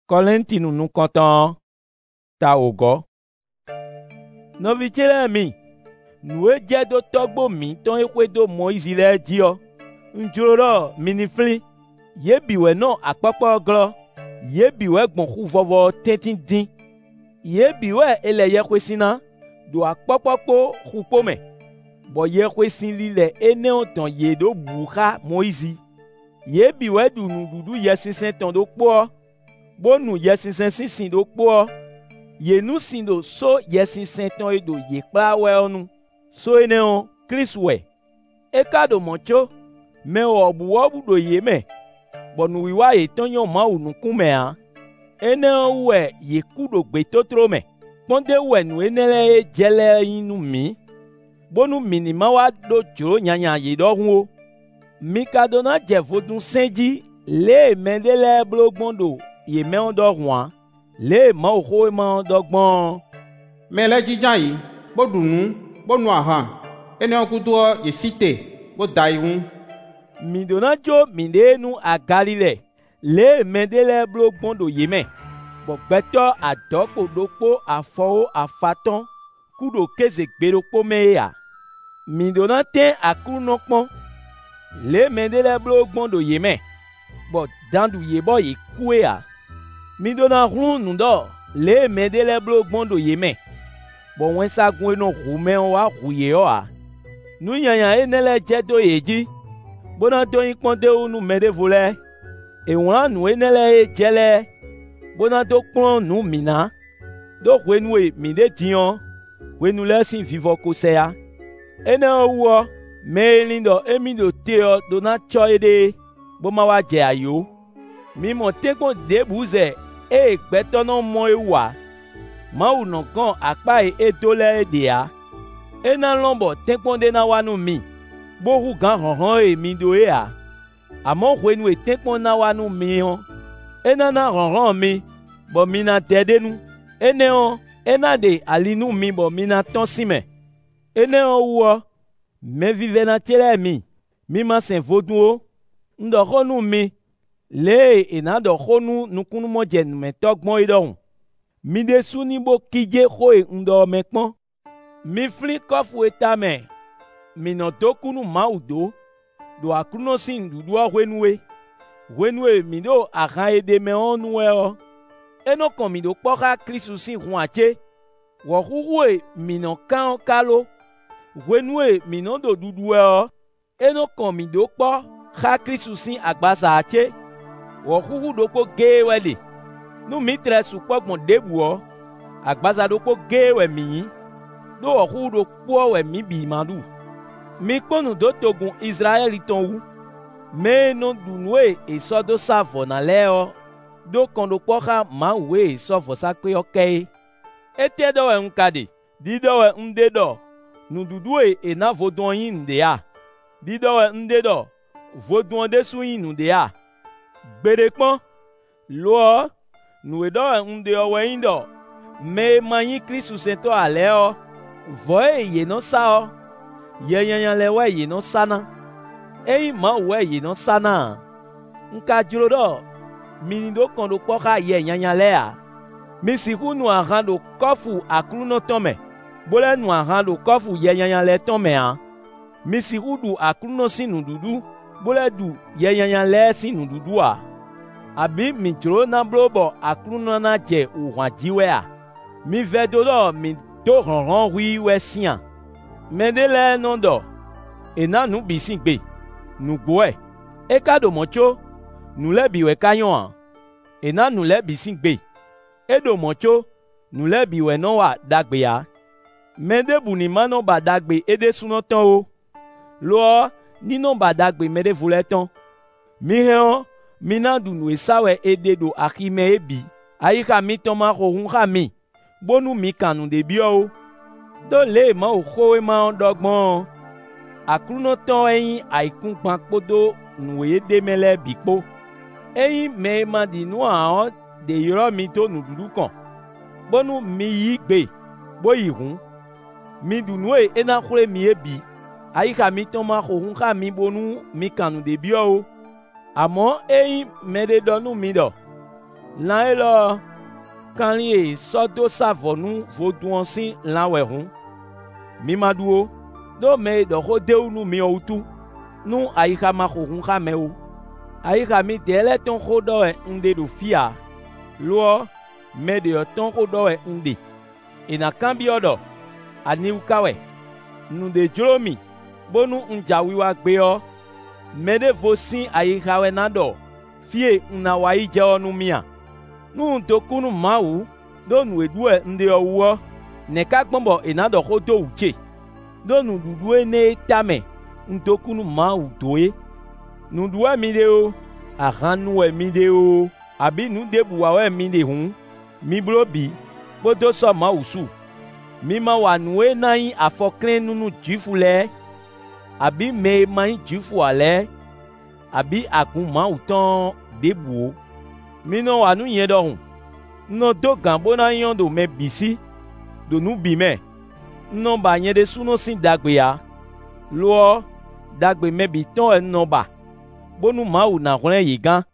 Kọ́lẹ́ńtìnù nu kọ́ntàn ta ògọ́. Nɔvitsɛlɛ mi, nue dze do tɔgbo mi tɔn ekpe do Moïse lɛ dziɔ. Ndzro ɖɔ minifli, ye bi wɛ nɔ akpɔkpɔ glɔ, ye bi wɛ gbɔn xu vɔvɔ tɛntɛndin, ye bi wɛ ele ye xɔesina do akpɔkpɔ kpo xukpo me. Bɔ ye xɔesi li le eneo tɔn ye do bu xa Moïse. Ye bi wɛ du nuɖuɖu ye sesẽ tɔn do kpoɔ, bo nu ye sesẽ sisin do kpoɔ. Ye nu si do so ye sesẽ tɔn ye do ye kpla wɛ nu. So eneo Kristu wɛ. Eka do mɔ tso, mɛ wɔbu do ye me. Bɔ nuwiwa ye tɔn yɔ Mawu nukumea. Eneo wɛ ye ku do gbetotro me. Kpɔnde wɛ nu enelɛ ye dzelɛ yin nu mi. Bonu minima wa do dzro nyanya ye dɔ hun o. Mi ka do na dze vodun sɛdzi le mɛ de lɛ blo gbɔn do ye mɛ dɔ hua. Le Mawu xoe ma dɔ gbɔn. Mɛ lɛ dzidza yi, bo ɖu nu, bo nu aha, eneo kudoa ye site, bo da yi ŋu. Mi do na tso mi de nu agali lɛ, le mɛ de lɛ blo gbɔn do ye mɛ. Bɔ gbɛtɔ adɔkpo ɖokpo afɔwo afatɔn ku do keze gbeɖokpo me ya. Mi do na tɛ aklunɔ kpɔn, le mɛ de lɛ blo gbɔn do ye mɛ. Bɔ dandu ye bɔ ye kue ya. Mi do na hlun nu dɔ, le mɛ de lɛ blo gbɔn do ye mɛ. Bɔ wɛnsagun enɔ ʋu mɛ wa ʋu ye yɔ a. Nu nyanya ene lɛ dze do ye dzi. Bona do yin kpɔn de wo nu mɛ de vo lɛ. Ewla nu ene lɛ ye dze lɛ. Bona do kplɔn nu mina. Do ʋuenu ye mi de diɔ. Ʋuenu lɛ si vivɔ kosɛ ya. Ene wɔ mɛ elin dɔ emi do teɔ do na tsɔ ye de. Boma wa dze ayo. Mi mɔ tɛkpɔn debu zɛ eye gbɛtɔ nɔ mɔ ye wa. Mawu nɔ gɔn akpa ye edo lɛ ye dea. Ena lɔbɔ tɛkpɔn de na wa nu mi. Bohu gã hɔhɔn ye mi do ye a. Amɔ ʋuenu ye tɛkpɔn na wa nu mi hɔn. Ena na hɔhɔn mi, bɔ mi na dɛ de nu. Ene hɔn, ena de ali nu mi bɔ mi na tɔn si me. Ene hɔn wɔ, mɛ vive na tselɛ mi. Mi ma sɛn vodun o. Ndɔ xɔ nu mi. Le ena dɔ xɔ nu nukunumɔ dze numɛtɔ gbɔn yi dɔhun. Mi de suni bo kidze xoe ŋdɔ me kpɔn. Mi fli kɔfu etame. Mi nɔ do kunu Mawu do aklunɔ si nuɖuɖua ʋuenue. Ʋuenue mi do ahan ye de me wɔn nuwɛ. Enɔ kɔn mi do kpɔ xa Kristu si hun atse. Wɔxuxue mi nɔ kan kalo. Ʋuenue mi nɔ do ɖuɖuɛ. Enɔ kɔn mi do kpɔ xa Kristu si agbasa atse. Wɔxuxu ɖokpo ge wɛ li. Nu mi trɛ sukpɔ gbɔn debuɔ. Agbasa ɖokpo ge wɛ mi yi. Do wɔxuxu ɖokpoa wɛ mi bi ma ɖu. Mi kpɔnu do togun Israɛl tɔn wu. Me no ɖu nue esɔ do sa vɔ na lɛ yɔ. Do kɔn do kpɔ xa Mawu ye esɔ vɔsakpe yɔ kɛ ye. Ete dɔ wɛ ŋu ka de. Di dɔ wɛ ŋu de dɔ. Nuɖuɖu ye ena vodun yi nu de ya. Di dɔ wɛ ŋu de dɔ. Vodun de su yi nu de ya. Gbede kpɔn. Loɔ. Nu dɔ wɛ ŋu de yɔ wɛ yi dɔ. Me ma yi Kristu sɛntɔ alɛ yɔ. Vɔ ye yenɔ sa yɔ. Ye nyanya lɛ wɛ yenɔ sana. Eyi Mawu wɛ yenɔ sana. Nka dzro ɖɔ. Mi do kɔn do kpɔ xa ye nyanya lɛ a. Mi si ƒu nu ahan do kɔfu aklunɔ tɔn me. Bolɛ nu ahan do kɔfu ye nyanya lɛ tɔn me a. Mi si ƒu du aklunɔ si nuɖuɖu. Bolɛ du ye nyanya lɛ si nuɖuɖu a. Abi mi dzro na blo bɔ aklunɔ na dze wòhwan dziwɛ a. Mi vɛ do ɖɔ mi do hɔhɔn hui wɛ sia. Mɛ de lɛ nɔ dɔ. Ena nu bi si gbe. Nugboɛ. Eka do mɔ tso. Nu lɛ bi wɛ ka yɔ a. Ena nu lɛ bi si gbe. Edo mɔ tso. Nu lɛ bi wɛ nɔ wa dagbe ya. Mɛ de bu ni ma nɔ ba dagbe ede sunɔ tɔn o. Loɔ ni nɔ ba dagbe mɛ de vo lɛ tɔn. Mi hɛn mi na du nu esa wɛ ede do axime ebi. Ayi xa mi tɔn ma xɔ hun xa mi. Bonu mi kan nu de biɔ o. Do le Mawu xoe ma dɔ gbɔn. Aklunɔ tɔn eyin ayikun gban kpodo nu ye de mɛ lɛ bi kpo. Eyin mɛ ma di nu ahɔn de yɔrɔ mi to nuɖuɖu kɔn. Bonu mi yi gbe. Bo yi hun. Mi du nu ye ena xlẽ mi ye bi. Ayi xa mi tɔn ma xɔ hun xa mi bonu mi kan nu de biɔ o. Amɔ eyi mɛ de dɔ nu mi dɔ. Lã elo kanli e sɔdo savɔnu vodun si lã wɛ hun. Mimaduo do me dɔxɔ dewu nu miɔ utu nu ayixa ma xo hun xamewo. Ayixa mi dɛlɛ tɔn xo dɔ wɛ ŋde do fia. Loɔ me de tɔn xo dɔ wɛ ŋde. Ina kan biɔ dɔ aniwu kawɛ. Nu de dzro mi bonu ŋdzawiwa gbeɔ. Me de vo si ayixa wɛ na dɔ fie ŋna wayi dzɔ nu mia. Nu dokunu Mawu do nu eɖuɛ ŋdeɔ wuɔ. Neka gbɔbɔ ina dɔ xo do wutse. Do nuɖuɖue ne tame ŋdokunu Mawu doe. Nuɖuɛ mi de o, ahanuɛ mi de o, abi nuɖebuwawɛ mi de hun. Mi blo bi kpodo sɔ Mawu su. Mi ma wɔ nue na nyi afɔklẽ nunu Juifu lɛ, abi me ma nyi Juifua lɛ, abi agun Mawu tɔn debuo. Mi nɔ wɔ nu nyuie dɔ hun. Nɔ do gã bona yɔ do me bisi, do nu bi mɛ. Nɔ ba nye de suno si dagbea. Loɔ dagbe me bi tɔn nɔ ba. Bonu Mawu na hlẽ yi gã.